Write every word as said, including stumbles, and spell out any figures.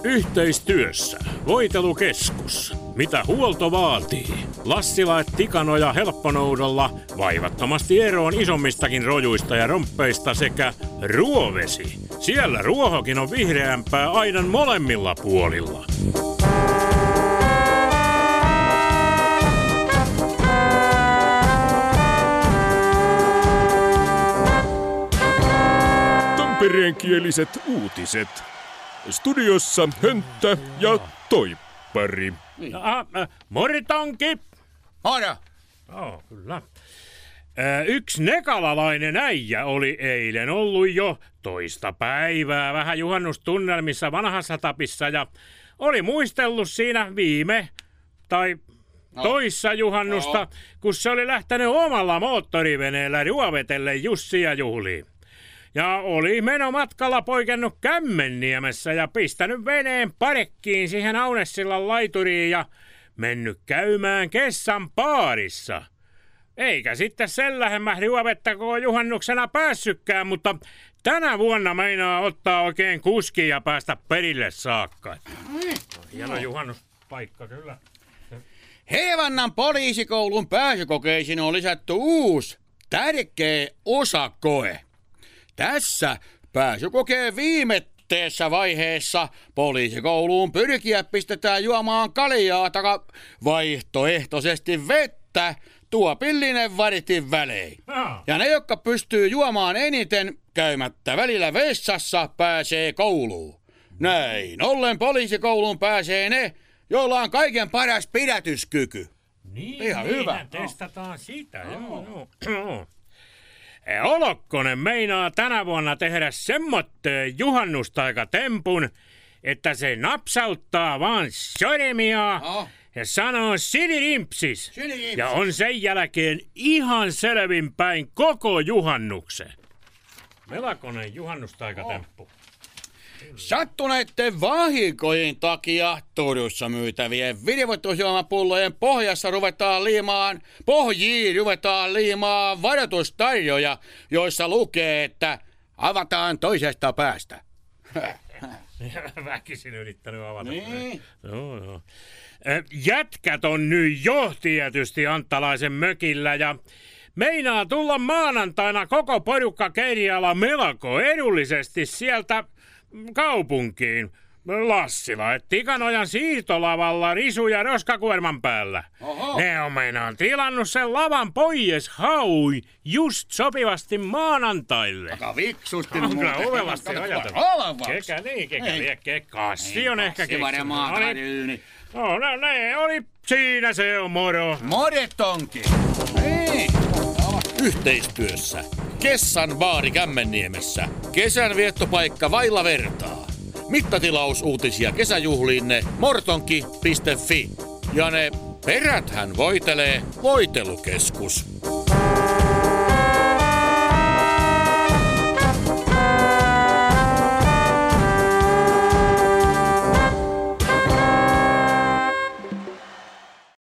Yhteistyössä Voitelukeskus. Mitä huolto vaatii? Lassila et Tikanoja helpponoudolla vaivattomasti eroon isommistakin rojuista ja romppeista sekä Ruovesi. Siellä ruohokin on vihreämpää aidan molemmilla puolilla. Tampereenkieliset uutiset. Studiossa Hönttä ja Toippari. No, äh, Moritonki! Moro! Joo, kyllä. Äh, yksi nekalalainen äijä oli eilen ollut jo toista päivää vähän juhannustunnelmissa vanhassa tapissa ja oli muistellut siinä viime tai no. toissa juhannusta, no. kun se oli lähtenyt omalla moottoriveneellä Ruovetelle Jussia juhliin. Ja oli menomatkalla poikennut Kämmenniemessä ja pistänyt veneen parekkiin siihen Aunessillan laituriin ja mennyt käymään Kessan baarissa. Eikä sitten sen lähemmä Ruovetta koko juhannuksena päässytkään, mutta tänä vuonna meinaa ottaa oikein kuski ja päästä perille saakka. Hieno juhannuspaikka kyllä. Heevannan poliisikoulun pääsykokeisiin on lisätty uusi tärkeä osakoe. Tässä pääsykokeen viimetteessä vaiheessa poliisikouluun pyrkijät pistetään juomaan kaljaa taka vaihtoehtoisesti vettä tuopillinen varitin välein. Ja ne, jotka pystyy juomaan eniten käymättä välillä vessassa, pääsee kouluun. Näin ollen poliisikouluun pääsee ne, joilla on kaiken paras pidätyskyky. Niin, ihan niin, hyvä. Testataan sitä. Joo, joo. Olokkonen meinaa tänä vuonna tehdä semmoitteen juhannustaikatempun, että se napsauttaa vaan sormia oh. ja sanoo sidirimpsis. sidirimpsis. Ja on sen jälkeen ihan selvinpäin koko juhannuksen. Melkoinen juhannustaikatemppu. Oh. Sattuneiden vahinkojen takia Turussa myytävien virvoitusjuomapullojen pohjassa ruvetaan liimaan, pohjiin ruvetaan liimaan varoitustarjoja, joissa lukee, että avataan toisesta päästä. Väkisin yrittänyt avata. Niin. Joo, joo. Jätkät on nyt jo tietysti Anttalaisen mökillä ja meinaa tulla maanantaina koko porukka Keiriala melko edullisesti sieltä kaupunkiin. Lassila et Tikanojan siirtolavalla risu- ja roskakuorman päällä. Oho. Ne on meinaan tilannut sen lavan pois haui just sopivasti maanantaille. Aika viksusti on muuten. Kyllä ovelasti ajateltu. Kekä niin, kekä liekkeä. Kassi on ehkä keksinyt. No, no, ne oli. Siinä se on, moro. Moretonki. Niin. Yhteistyössä Kessan baari Kämmenniemessä. Kesän viettopaikka vailla vertaa. Mittatilausuutisia kesäjuhliinne mortonki piste fi. Ja ne peräthän voitelee Voitelukeskus.